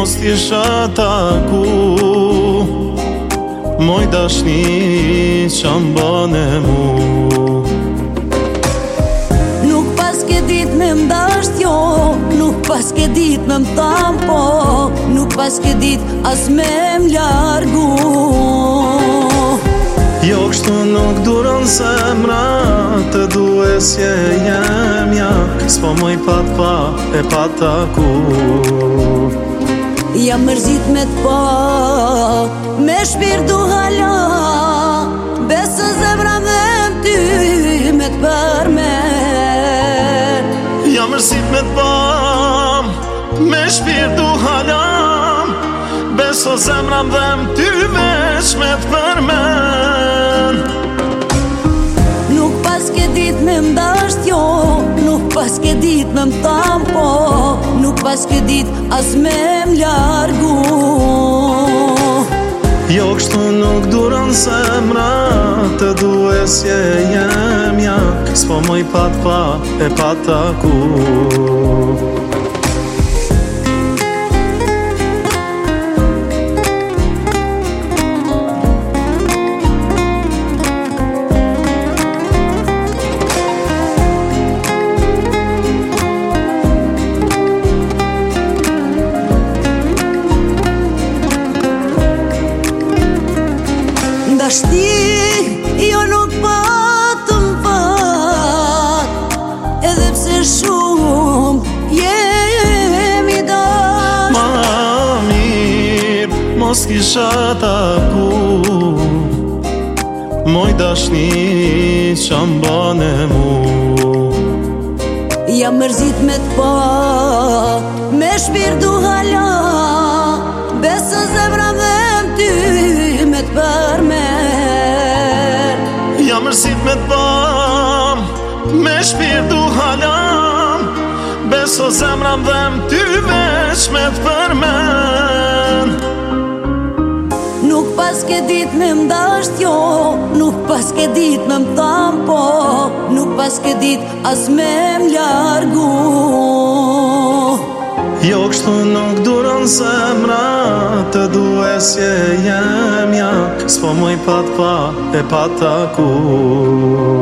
mos t'isha taku moj dashni qa mbane mu. Nuk pas ke dit me mdasht jo, nuk pas ke dit me mtam po, nuk pas ke dit as me mlargu. Jo kështu nuk duron zemra, të duesje jemja, s'po moj pat pa e pataku. Jam mërzit me t'pa, me shpirt du hala, besë zemra dhe ty me t'përmer. Jam mërzit me t'pa, me shpirt du hala, beso zemra dhe ty veç me t'përmer. Nuk pas ke dit me mdasht jo, nuk pas ke dit me mtam po, nuk pas ke dit as me mlargu. Jo kështu nuk duron zemra, të duesje jemja, s'po moj pat pa e pataku. Dashti jo nuk patëm fat, edhe pse shumë jemi dash. Ma mirë mos kisha taku moj dashni qa mbane mu. Jam mërzit me t'pa, me shpirt du hala, besë zemra dhe ty me t'përmer. Jam mërzit me t'pa, me shpirt du hala, beso zemra dhe ty veç me t'përmer. Nuk pas ke dit me mdasht jo, nuk pas ke dit me mtam po, nuk pas ke dit as me mlargu. Jo kështu nuk duron zemra, të duesje jemja, s'po moj pat pa e pataku.